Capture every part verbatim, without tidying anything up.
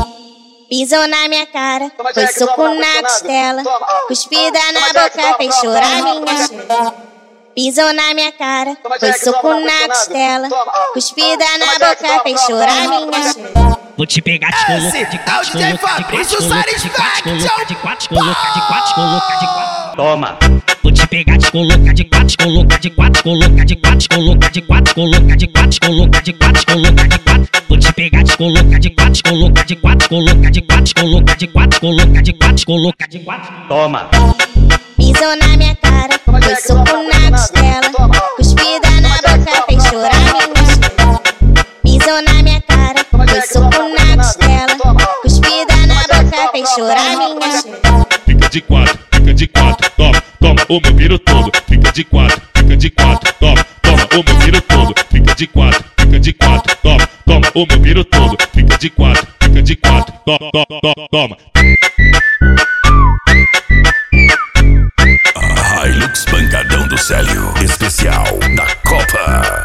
Pisou na minha cara, foi soco na costela, cuspida na boca, fez chorar minha costela. Pisou na minha cara, foi soco na costela, cuspida na boca, fez chorar minha costela. Vou te pegar de coloca, de quatro, coloca, de quatro, coloca, de quatro, coloca, de quatro, coloca, de quatro, coloca, de quatro. Toma. Vou te pegar de coloca, de quatro, coloca, de quatro, coloca, de quatro, coloca, de quatro, coloca, de quatro, coloca, de quatro, coloca, de quatro. Vou te pegar de coloca, de quatro, coloca, de quatro, coloca, de quatro, coloca, de quatro, coloca, de quatro, coloca, de quatro. Toma. Pisou na minha cara, foi soco na costela, cuspida na boca, fez chorar minha costela. Pisou na minha cara, foi soco na costela, cuspida na boca, fez chorar minha costela. Fica de quatro, fica de quatro, toma, toma o meu piro todo. Fica de quatro, fica de quatro, toma, toma o meu piro todo. Fica de quatro, fica de quatro, toma, toma o meu piro todo. Fica de quatro, fica de quatro, toma, toma, toma. Hilux Pancadão do Célio, especial da Copa.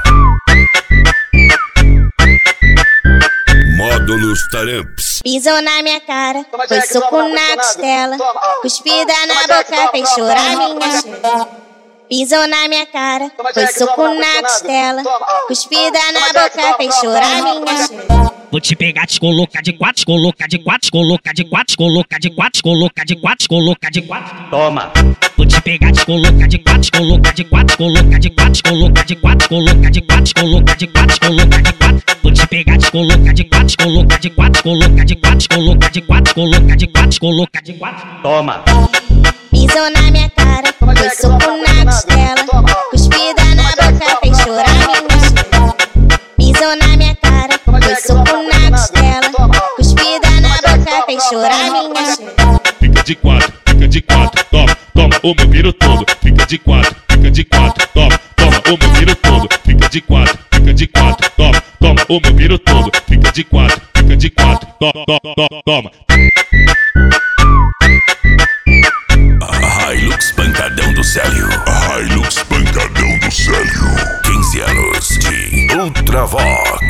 Módulos Taramps. Pisou na minha cara, foi soco na costela, cuspida na boca, fez chorar minha costela. Pisou na minha cara, foi soco na costela, cuspida na boca, fez chorar minha costela. Vou te pegar de coloca, de quatro, coloca, de quatro, coloca, de quatro, coloca, de quatro, coloca, de quatro, coloca, de quatro. Toma. Vou te pegar de coloca, de quatro, coloca, de quatro, coloca, de quatro, coloca, de quatro, coloca, de quatro, coloca, de quatro, coloca, de quatro. Vou te pegar de coloca, de quatro, coloca, de quatro, coloca, de quatro, coloca, de quatro, coloca, de quatro, coloca, de quatro. Toma. Pisou na minha cara, foi soco na costela, cuspida na boca, fez chorar minha costela. Pisou na minha cara, foi soco na costela, cuspida na boca, fez chorar minha costela. Fica de quatro, fica de quatro, toma, toma o meu piro todo. Fica de quatro, fica de quatro, toma, toma o meu piro todo. Fica de quatro, fica de quatro, toma, toma o meu piro todo. Fica de quatro, fica de quatro, toma, toma, toma. Hilux Pancadão do Célio. Hilux Pancadão do Célio. quinze anos de Ultravox.